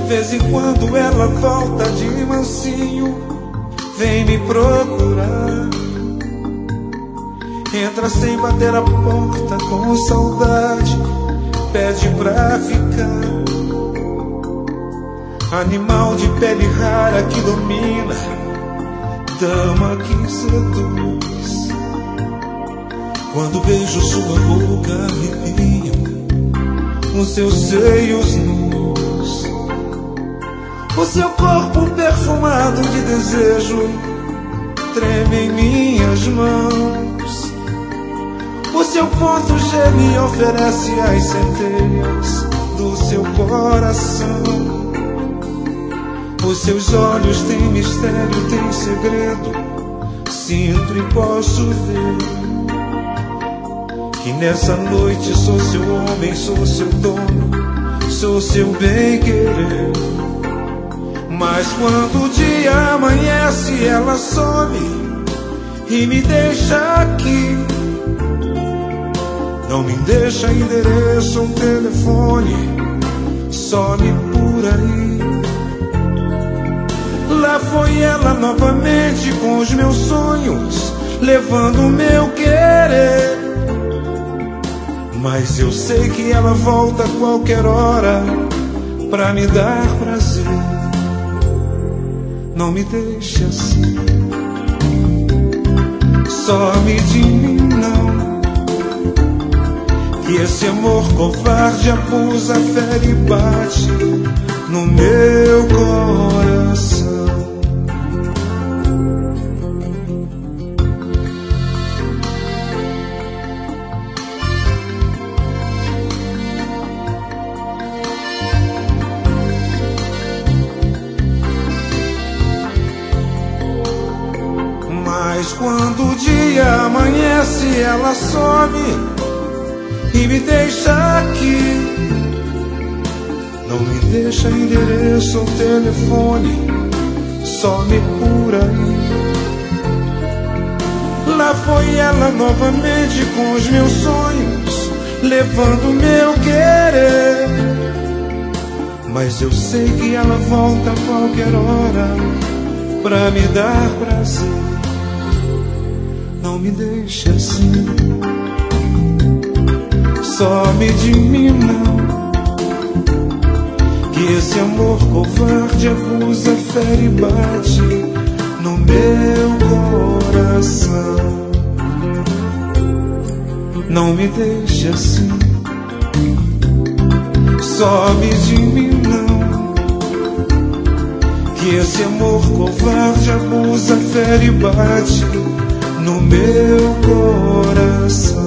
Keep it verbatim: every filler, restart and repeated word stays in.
vez em quando ela volta de mansinho, vem me procurar. Entra sem bater a porta, com saudade, pede pra ficar. Animal de pele rara que domina, dama que seduz. Quando beijo sua boca, arrepiam os seus seios nus. O seu corpo perfumado de desejo treme em minhas mãos. O seu corpo G me oferece as centelhas do seu coração. Os seus olhos têm mistério, têm segredo, sinto e posso ver que nessa noite sou seu homem, sou seu dono, sou seu bem-querer. Mas quando o dia amanhece, ela some e me deixa aqui. Não me deixa endereço ou telefone, some por aí. Lá foi ela novamente com os meus sonhos, levando o meu querer. Mas eu sei que ela volta a qualquer hora pra me dar prazer. Não me deixe assim, some de mim não, que esse amor covarde abusa, fere e bate no meu coração. Mas quando o dia amanhece, ela some e me deixa aqui. Não me deixa endereço ou telefone, some por aí. Lá foi ela novamente com os meus sonhos, levando o meu querer. Mas eu sei que ela volta a qualquer hora pra me dar prazer. Não me deixe assim, some de mim não, que esse amor covarde abusa, fere e bate no meu coração. Não me deixe assim, some de mim não, que esse amor covarde abusa, fere e bate no meu coração.